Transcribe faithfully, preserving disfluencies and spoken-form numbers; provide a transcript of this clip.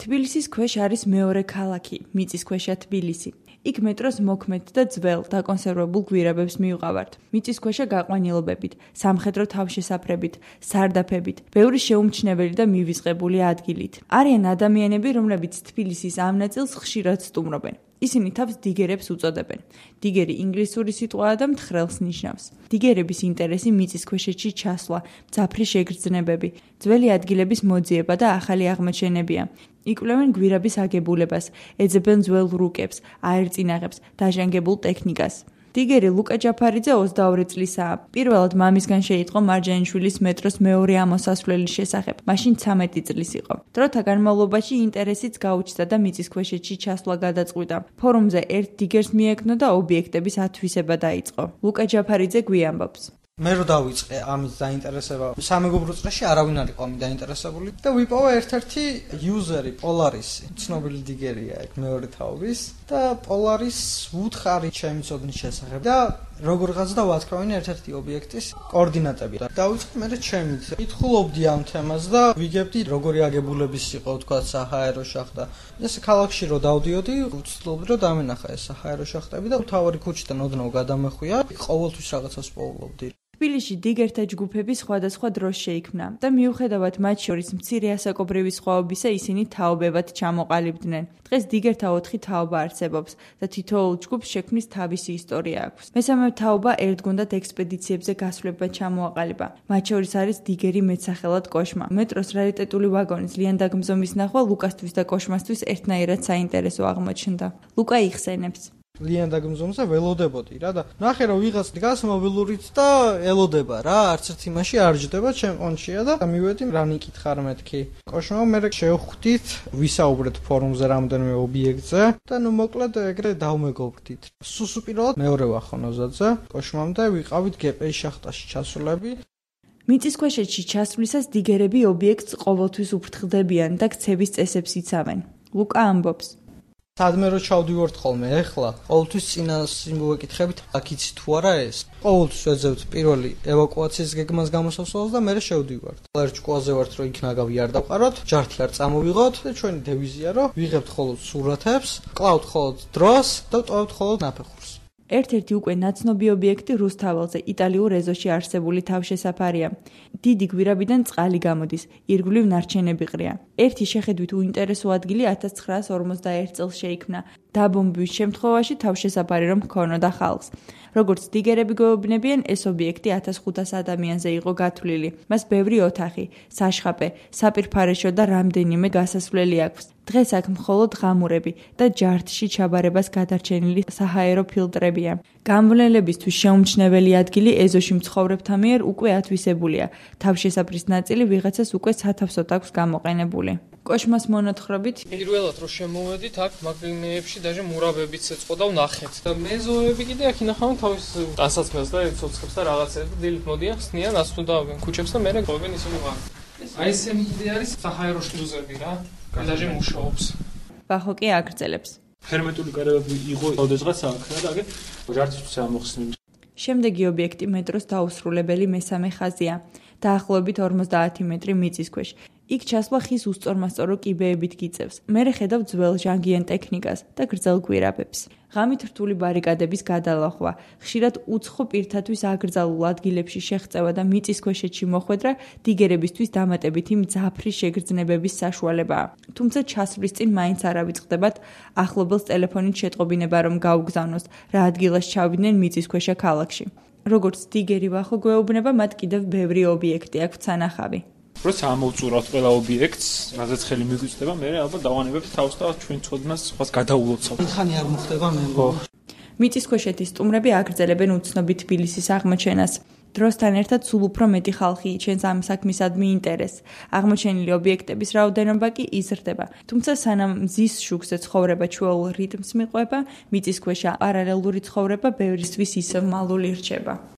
თბილისის ქვეშ არის მეორე ქალაქი, მიწისქვეშა თბილისი. იქ მეტროს მოქმედ და ძველ დაკონსერვებულ გვირაბებს მივყავართ. მიწისქვეშა გაყვანილობებით, სამხედრო თავშესაფრებით, სარდაფებით, ბევრი შეუმჩნეველი და მივიწყებული ადგილით. არიან ადამიანები, რომლებიც თბილისის ამ ნაწილს ხშირად სტუმრობენ. ისინი თავს დიგერებს უწოდებენ. დიგერი ინგლისური სიტყვაა და მთხრელს ნიშნავს. დიგერების ინტერესი მიწისქვეშეთში ჩასვლა, მძაფრი შეგრძნებები, ძველი ადგილების მოძიება და ახალი აღმოჩენებია. იკვლევენ გვირაბის აგებულებას, ეძებენ ძველ რუკებს, აერწინაღებს, დაჟანგებულ ტექნიკას. დიგერი ლუკა ჯაფარიძე ოცდაორი წლისაა. პირველად მამისგან შეიტყო მარჯანიშვილის მეტროს მეორე ამოსასვლელის შესახებ. მაშინ ცამეტი წლის იყო. დროთა განმავლობაში ინტერესიც გაუჩნდა და მიწისქვეშეთში ჩასვლა გადაწყვიტა. ფორუმზე ერთ დიგერს მიეკნო და ობიექტების ათვისება დაიწყო. ლუკა ჯაფარიძე გვიამბობს. მე რო დავიწყე ამის დაინტერესება, სამეგობრო წრეში არავინ არ იყო ამით დაინტერესებული და ვიპოვა ერთ-ერთი იუზერი პოლარისი, ცნობილი დიგერია ეგ მეორე თაობის და პოლარის ვუთხარი ჩემიცოდნის შესახებ და როგორღაც და ვათქვამენ ერთ-ერთი ობიექტის კოორდინატები და დავიწყე მე ჩემით. კითხულობდი ამ თემას და ვიგებდი როგორი აგებულების იყო თქვა საჰაერო შახტა. ეს ქალაქში რო დავდიოდი, ვცდილობდი რომ დამენახა ეს საჰაერო შახტები და თავარი ქუჩიდან ოდნავ გადამეხვია, ყოველთვის რაღაცას პოულობდი. თბილისში დიგერთა ჯგუფები სხვადასხვა დროს შეიქმნა და მიუხედავად მათ შორის მცირე ასაკობრივი სხვაობისა ისინი თაობებად ჩამოყალიბდნენ. დღეს დიგერთა ოთხი თაობა არსებობს და თითოეულ ჯგუფს შექმნის თავისი ისტორია აქვს. მესამე თაობა ერთგუნდად ექსპედიციებზე გასვლებად ჩამოაყალიბა. მათ შორის არის დიგერი მეტსახელად კოშმა. მეტროს რარიტეტული ვაგონის ლიან დაგმზომის ნახვა ლუკასთვის და კოშმასთვის ერთნაირად საინტერესო აღმოჩნდა. ლუკა იხსენებს. ლიან დაგმზომზე ველოდებოდი რა და ნახე რომ ვიღაც დგას მობილურით და ელოდება რა, არც ერთ იმაში არ ჯდება, ჩემ ყონჩია და მივედი რან იკითხარ მეთქი. კოშმა მე შევხვდით, ვისაუბრეთ ფორუმზე რამდენიმე ობიექტზე და ნუ მოკლედ ეგრე დავმეგობრდით. სუსუპირალად მეორე ვახონოზაძე, კოშმამდე ვიყავით გპ-ის შახტაში ჩასულები. მიწისქვეშეთში ჩასვლისას დიგერები ობიექტს ყოველთვის უფრთხდებიან და ქცევის წესებს იცავენ. ლუკა ამბობს. სადმე რო ჩავდივართ ხოლმე ეხლა, ყოველთვის წინა სიმბოლიკითხებით აქ იცი თუ არა ეს. ყოველთვის ვეძებთ პირველი ევაკუაციის გეგმას გამოსასვლელს და მერე შევდივართ. ერთ ჭკუაზე ვართ რომ იქ ნაგავი არ დავყაროთ, ჯართი არ წამოვიღოთ და ჩვენი დევიზია რომ ვიღებთ ხოლმე სურათებს, კლავთ ხოლმე დროს და ვტოვებთ ხოლმე ნაფეხურს. ერთ-ერთი უკვე ნაცნობი ობიექტი რუსთაველზე, იტალიურ ეზოში არსებული თავშესაფარია. დიდი გვირაბიდან წყალი გამოდის, ირგვლივ ნარჩენები ყრია. ერთი შეხედვით უინტერესო ადგილი ათას ცხრაას ორმოცდაერთ წელს შეიქმნა. დაბომბვის შემთხვევაში თავშესაფარი რომ ჰქონოდა ხალხს. როგორც დიგერები გვეუბნებიან, ეს ობიექტი ათას ხუთას ადამიანზე იყო გათვლილი. მას ბევრი ოთახი, საშხაპე, საპირფარეშო და რამდენიმე გასასვლელი აქვს. დღეს აქ მხოლოდ ღამურები და ჯართში ჩაბარებას გადარჩენილი საჰაერო ფილტრებია. გამვლელებისთვის შეუმჩნეველი ადგილი ეზოში მცხოვრებთა მიერ უკვე ათვისებულია. თავშესაფრის ნაწილი ვიღაცას უკვე სათავსოდ აქვს გამოყენებული. კოშმას მონათხრობით პირველად რომ შემოვედით, აქ მაგნეებში დაჟე მურაბებიც ეწყო და ვნახეთ. და მეზოები კიდე აქ ინახავენ თავის ტანსაცმელს და ცოცხლებს და რაღაცებს და დილით მოდიან, ხსნიან, ასვდავენ ქუჩებს და მერე გოვენ ისე ვიღარ. აი ესენი კიდე არის საჰაერო შლუზები რა. დაჟე მუშაობს. ბახო კი აგრძელებს. ჰერმეტული კარებები იყო ოდესღაც აქ და აგე ჯართისთვის ამოხსნები. შემდეგი ობიექტი მეტროს დაუსრულებელი მესამე ხაზია. დაახლოებით ორმოცდაათი მეტრი მიწის ქვეშ. იქ ჩასვლა ხის უსწორმასწორო კიბეებით გიწევს. მერე ხედავ ძველ ჟანგიან ტექნიკას და გრძელ გვირაბებს. ღამით რთული ბარიკადების გადალახვა, ხშირად უცხო პირთათვის აკრძალულ ადგილებში შეღწევა და მიწისქვეშეთში მოხვედრა დიგერებისთვის დამატებითი მძაფრი შეგრძნებების საშუალებაა. თუმცა ჩასვლის წინ მაინც არ ავიწყდებათ ახლობელს ტელეფონით შეტყობინება რომ გაუგზავნოს, რა ადგილას ჩავიდნენ მიწისქვეშა ქალაქში. როგორც დიგერი ვახო გვეუბნება, მათ კიდევ ბევრი ობიექტი აქვთ სანახავი. როცა ამოვწურავთ ყველა ობიექტს, რაზეც ხელი მიგვიწვდება, მე ალბათ დავანებებთ თავს და ჩვენ ცოდნას სხვას გადაულოცავთ. ხანი არ მოხდება მე. მიწისქვეშეთის სტუმრები აგრძელებენ უცნობი თბილისის აღმოჩენას. დროსთან ერთად სულ უფრო მეტი ხალხი იჩენს ამ საქმისადმი ინტერესს. აღმოჩენილი ობიექტების რაოდენობა კი იზრდება. თუმცა სანამ მზის შუქზე ცხოვრება ჩვეულ რიტმს მიყვება, მიწისქვეშა პარალელური ცხოვრება ბევრისთვის ისევ მალული რჩება.